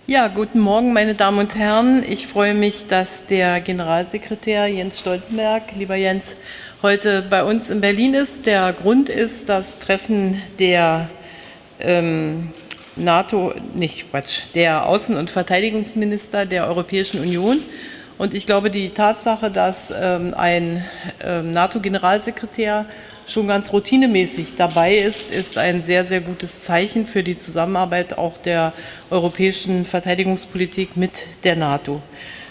Ja, guten Morgen, meine Damen und Herren. Ich freue mich, dass der Generalsekretär Jens Stoltenberg, lieber Jens, heute bei uns in Berlin ist. Der Grund ist das Treffen der der Außen- und Verteidigungsminister der Europäischen Union. Und ich glaube, die Tatsache, dass ein NATO-Generalsekretär schon ganz routinemäßig dabei ist ein sehr, sehr gutes Zeichen für die Zusammenarbeit auch der europäischen Verteidigungspolitik mit der NATO.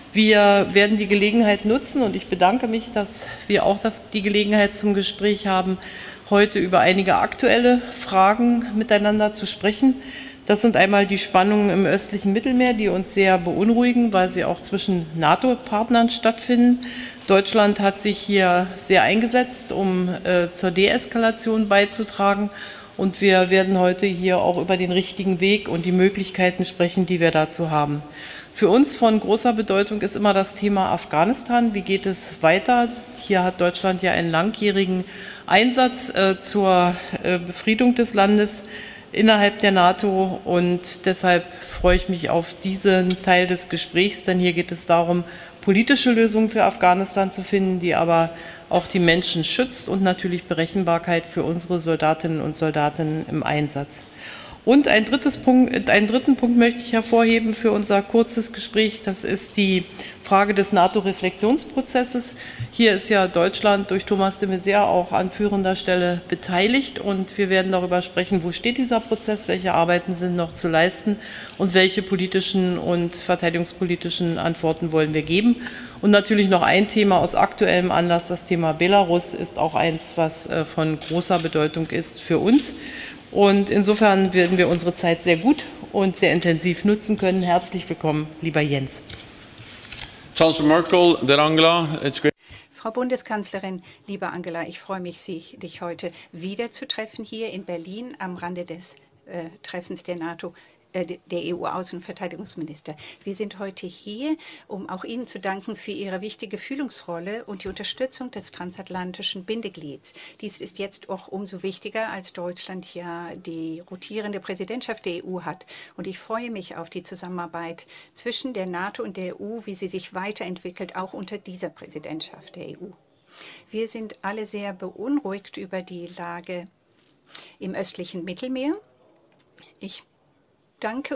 Wir werden die Gelegenheit nutzen, und ich bedanke mich, dass wir auch die Gelegenheit zum Gespräch haben, heute über einige aktuelle Fragen miteinander zu sprechen. Das sind einmal die Spannungen im östlichen Mittelmeer, die uns sehr beunruhigen, weil sie auch zwischen NATO-Partnern stattfinden. Deutschland hat sich hier sehr eingesetzt, um zur Deeskalation beizutragen. Und wir werden heute hier auch über den richtigen Weg und die Möglichkeiten sprechen, die wir dazu haben. Für uns von großer Bedeutung ist immer das Thema Afghanistan. Wie geht es weiter? Hier hat Deutschland ja einen langjährigen Einsatz zur Befriedung des Landes innerhalb der NATO, und deshalb freue ich mich auf diesen Teil des Gesprächs, denn hier geht es darum, politische Lösungen für Afghanistan zu finden, die aber auch die Menschen schützt, und natürlich Berechenbarkeit für unsere Soldatinnen und Soldaten im Einsatz. Und einen dritten Punkt möchte ich hervorheben für unser kurzes Gespräch. Das ist die Frage des NATO-Reflexionsprozesses. Hier ist ja Deutschland durch Thomas de Maizière auch an führender Stelle beteiligt. Und wir werden darüber sprechen, wo steht dieser Prozess, welche Arbeiten sind noch zu leisten und welche politischen und verteidigungspolitischen Antworten wollen wir geben. Und natürlich noch ein Thema aus aktuellem Anlass, das Thema Belarus ist auch eins, was von großer Bedeutung ist für uns. Und insofern werden wir unsere Zeit sehr gut und sehr intensiv nutzen können. Herzlich willkommen, lieber Jens. Chancellor Merkel, dear Angela, it's great. Frau Bundeskanzlerin, liebe Angela, ich freue mich, dich heute wieder zu treffen hier in Berlin am Rande des Treffens der NATO. Der EU-Außen- und Verteidigungsminister. Wir sind heute hier, um auch Ihnen zu danken für Ihre wichtige Führungsrolle und die Unterstützung des transatlantischen Bindeglieds. Dies ist jetzt auch umso wichtiger, als Deutschland ja die rotierende Präsidentschaft der EU hat. Und ich freue mich auf die Zusammenarbeit zwischen der NATO und der EU, wie sie sich weiterentwickelt, auch unter dieser Präsidentschaft der EU. Wir sind alle sehr beunruhigt über die Lage im östlichen Mittelmeer. Ich danke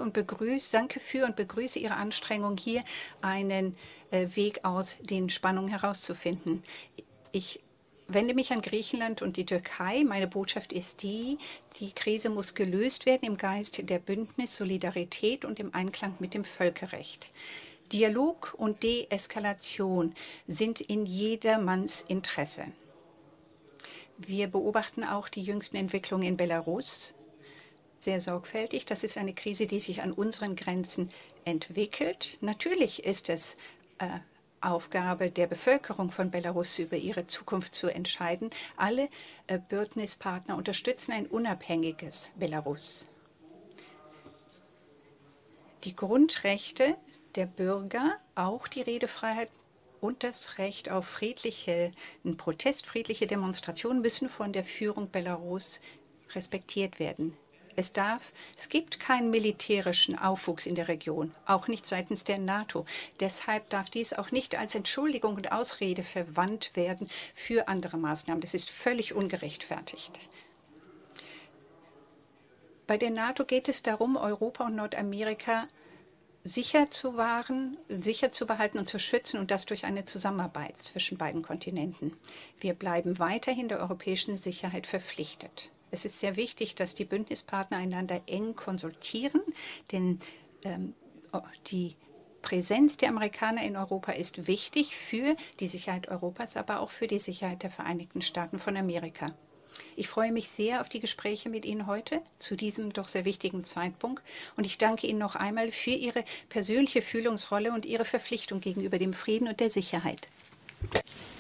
für und begrüße Ihre Anstrengung, hier einen Weg aus den Spannungen herauszufinden. Ich wende mich an Griechenland und die Türkei. Meine Botschaft ist die Krise muss gelöst werden im Geist der Bündnis, Solidarität und im Einklang mit dem Völkerrecht. Dialog und Deeskalation sind in jedermanns Interesse. Wir beobachten auch die jüngsten Entwicklungen in Belarus sehr sorgfältig. Das ist eine Krise, die sich an unseren Grenzen entwickelt. Natürlich ist es Aufgabe der Bevölkerung von Belarus, über ihre Zukunft zu entscheiden. Alle Bündnispartner unterstützen ein unabhängiges Belarus. Die Grundrechte der Bürger, auch die Redefreiheit und das Recht auf friedlichen Protest, friedliche Demonstrationen müssen von der Führung Belarus respektiert werden. Es gibt keinen militärischen Aufwuchs in der Region, auch nicht seitens der NATO. Deshalb darf dies auch nicht als Entschuldigung und Ausrede verwandt werden für andere Maßnahmen. Das ist völlig ungerechtfertigt. Bei der NATO geht es darum, Europa und Nordamerika sicher zu behalten und zu schützen, und das durch eine Zusammenarbeit zwischen beiden Kontinenten. Wir bleiben weiterhin der europäischen Sicherheit verpflichtet. Es ist sehr wichtig, dass die Bündnispartner einander eng konsultieren, denn die Präsenz der Amerikaner in Europa ist wichtig für die Sicherheit Europas, aber auch für die Sicherheit der Vereinigten Staaten von Amerika. Ich freue mich sehr auf die Gespräche mit Ihnen heute zu diesem doch sehr wichtigen Zeitpunkt, und ich danke Ihnen noch einmal für Ihre persönliche Führungsrolle und Ihre Verpflichtung gegenüber dem Frieden und der Sicherheit.